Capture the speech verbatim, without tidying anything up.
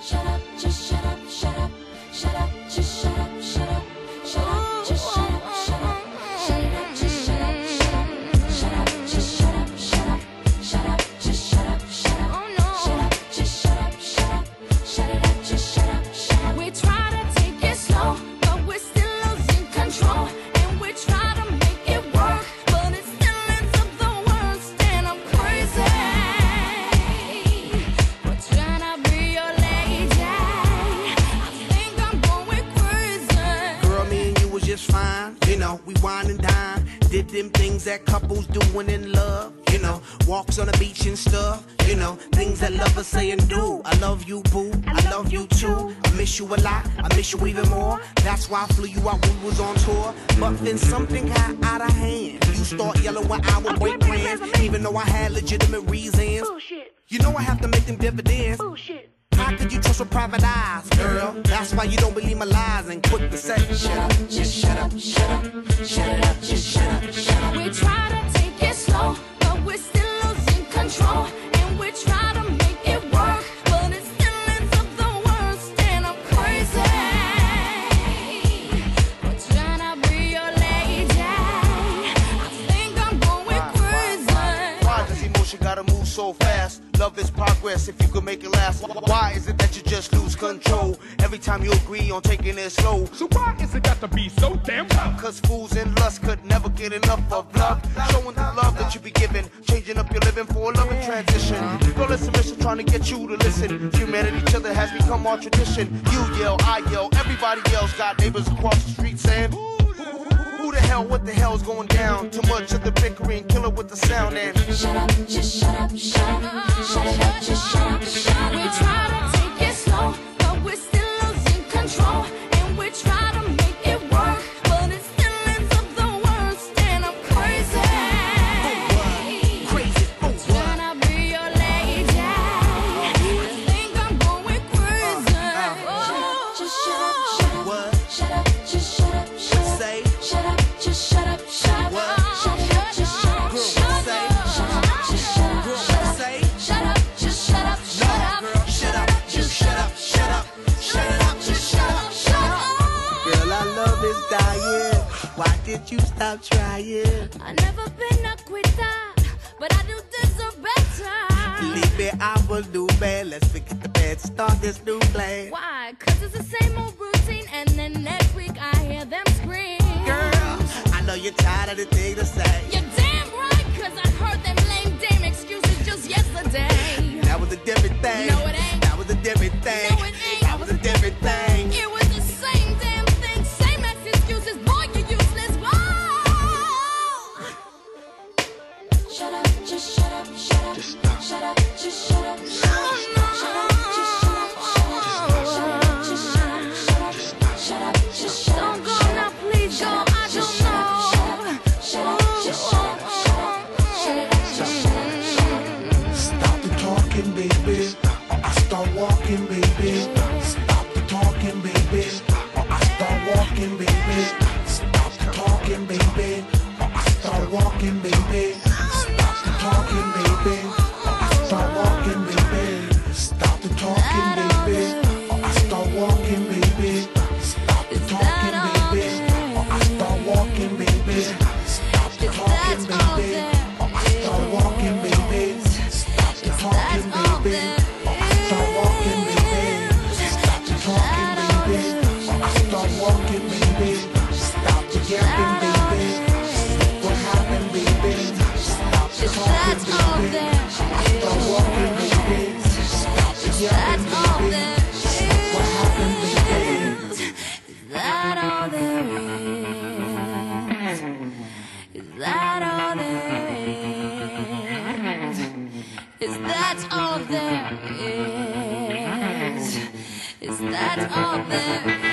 shut up, just shut up, shut up, shut up, just shut up, shut up, shut up, just shut up, shut up, shut it up, just shut up, shut up, shut up, just shut up, shut up, shut up, just shut up, shut up, shut up, just shut up, shut up, shut it up, just shut up, shut up. We try to take it slow, but we're still losing control, and we try to make it work, but it still ends up the worst, and I'm crazy. We're trying to be your lady. I think I'm going crazy. Girl, me and you was just fine. You know, we wine and dine. Did them things that couples do when in love. You know, walks on the beach and stuff. You know, things that lovers say and do. I love you, boo. I love you too. I miss you a lot. I miss you even more. That's why I flew you out when we was on tour. But then something got out of hand. You start yelling when I would break plans, even though I had legitimate reasons. Bullshit. You know I have to make them dividends. Bullshit. How could you trust with private eyes, girl? That's why you don't believe my lies and quit the say, shut up, just shut up, shut up, shut it up, just shut up, shut up. We try to take it slow, but we're still losing control, and we try to make it work, but it still ends up the worst, and I'm crazy. We're trying to be your lady. I think I'm going crazy. Why does emotion gotta move so fast? Love is progress if you could make it last. Why is it that you just lose control every time you agree on taking it slow? So why is it got to be so damn rough? Cause fools in lust could never get enough of love. Showing the love that you be giving, changing up your living for a loving transition. Girl, it's a mission trying to get you to listen. Humanity, each other has become our tradition. You yell, I yell, everybody yells. Got neighbors across the street saying, who the hell, what the hell's going down? Too much of the bickering, killer with the sound and Shut up, just shut up, shut up, shut it up, just shut up, shut up. We try to take it slow, but we're still losing control, and we try to make it work, but it still ends up the worst, and I'm crazy. Crazy, oh what? Trying to be your lady. I think I'm going crazy. Oh, just shut up, shut up, What? shut up, just shut up, shut up. Say, Shut up, just shut up, shut up. What? Shut it up, just shut up, Girl, shut up. say. Shut up, just shut up, girl, shut up. say, Shut up, just shut up, shut up. girl, shut up, just shut up, shut up, shut it up, just shut up, shut up. Girl, our love is dying. Why did you stop trying? I never been a quitter, but I do deserve better. Leave me, I will do bad. Let's forget the bad, start this new plan. Why? Cause it's the same old routine, and then next week I hear them scream. Girl, I know you're tired of the thing to say. You're damn right, cause I heard them lame dame excuses just yesterday. That was a different thing. No, it ain't. That was a different thing. No, it ain't. That was a different thing. It was the same damn thing, same ass excuses, boy, you useless. Whoa! Shut up, just shut up, shut up. Just stop. Shut up, just shut up, shut up. Shut up, just shut up, shut up. Shut up, just shut up, shut up. Shut up, just shut up. Don't go now, please go. I don't know. Shut up, just shut up, shut up. Shut it up, just shut up, shut up. Stop the talking, baby, or I start walking, baby. Stop the talking, baby, or I start walking, baby. Stop the talking, baby, or I start walking, baby. Stop the talking, baby, or I start walking, baby. Stop the talking, baby, or I start walking, baby. Stop the talking, baby, or I start walking, baby. Stop the talking, baby, or I start walking, baby. Stop the talking, baby, or I start walking, baby. Stop the talking, baby, or I start walking, baby. Stop the yapping, baby. What happened, baby? Stop the talking, baby, or I start walking, baby. Stop the yapping, baby. What happened, baby? Is that all there is? Is that all there is? Is that all there is? Is that all there is?